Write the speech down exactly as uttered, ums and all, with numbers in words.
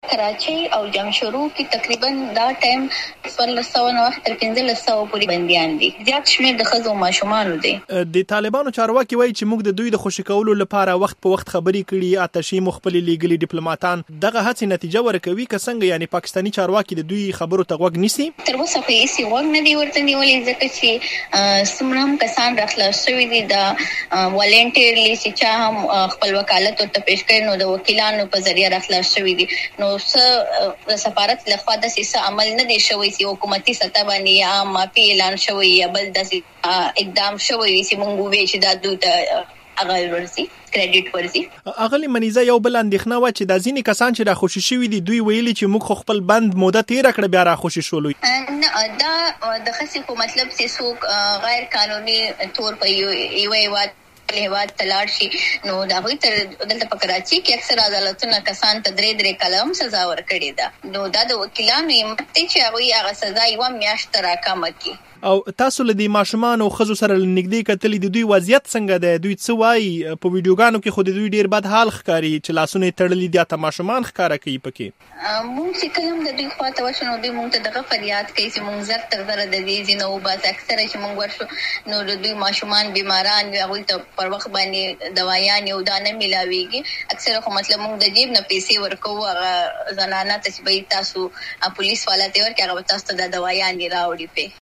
کراچۍ او جمشورو کې تقریبا دا ټایم څوارلس سوه نه تر پنځلس سوه پورې بندیان دي. زیات شمېر د ښځو او ماشومانو دی. د طالبانو چارواکي وایي چې موږ د دوی د خوشي کولو لپاره وخت په وخت خبرې کړي، آتشي مخبلي لیږلي ډیپلوماټان. دغه هڅې نتیجه ورکوي که څنګه؟ یعنی پاکستاني چارواکي د دوی خبرو ته غوږ نیسي؟ تر اوسه خو هېڅ غوږ نه دی ورته نیولی، ځکه چې څومره هم کسان راخلاص شوي دي د والنټیرلی چې چا هم خپل وکالت ورته پیش کړی نو د وکیلانو په ذریعه راخلاص شوي دي. نو څه د سفارت لخوا داسې څه عمل نه دی شوی چې حکومتي سطح باندې یا معافي اعلان شوی یا بل داسې اقدام شوی چې موږ ووایو چې دا دوی ته هغه ورځي کریډټ ورځي. اغلی منیزه یو بل اندېښنه وه چې دا ځینې کسان چې راخوشي شوي دي دوی ویلي چې موږ خو خپل بند موده تېره کړه بیا راخوشي شولو. نه دا د خسي خو مطلب چې څوک غیر قانوني طور په یو هیواد هیواد ته لاړ شي نو د هغوی تر دلته په کراچۍ کې اکثر عدالتونه کسان ته درې درې کاله هم سزا ورکړې ده. نو دا د وکیلانو همت دی چې هغوی هغه سزا یوه میاشت ته راکمه کړي. او تاسو له دې ماشومان او ښځو سره له نږدې کتلي د دوی وضعیت څنګه دی؟ دوی څه وایي؟ په ویډیوګانو کې خو د دوی ډېر بد حال ښکاري چې لاسونه یې تړلي دي، حتی ماشومان ښکاره کوي پکې. مونږ چې کله هم د دوی خواته ورشو نو دوی مونږ ته دغه فریاد کوي چې مونږ زر تر زره د دې ځای نه وباسي. اکثره چې مونږ ورشو نو د دوی ماشومان بیماران وي، هغوی ته پر وخت باندې دوايانې او دا نه میلاویږي. اکثره خو مطلب مونږ د جیب نه پیسې ورکوو هغه زنانه ته چې به تاسو پولیس والا ته ورکړي، هغه به تاسو ته دا دوايانې راوړي پې.